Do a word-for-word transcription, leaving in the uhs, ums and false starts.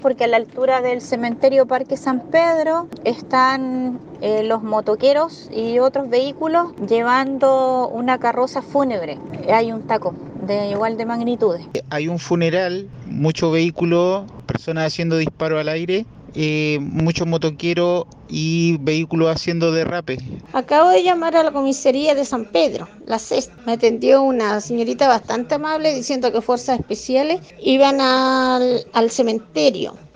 porque a la altura del cementerio Parque San Pedro están eh, los motoqueros y otros vehículos llevando una carroza fúnebre. Hay un taco de igual de magnitudes. Hay un funeral, muchos vehículos, personas haciendo disparo al aire, eh, muchos motoqueros y vehículos haciendo derrape. Acabo de llamar a la comisaría de San Pedro, la sexta. Me atendió una señorita bastante amable diciendo que fuerzas especiales iban al, al cementerio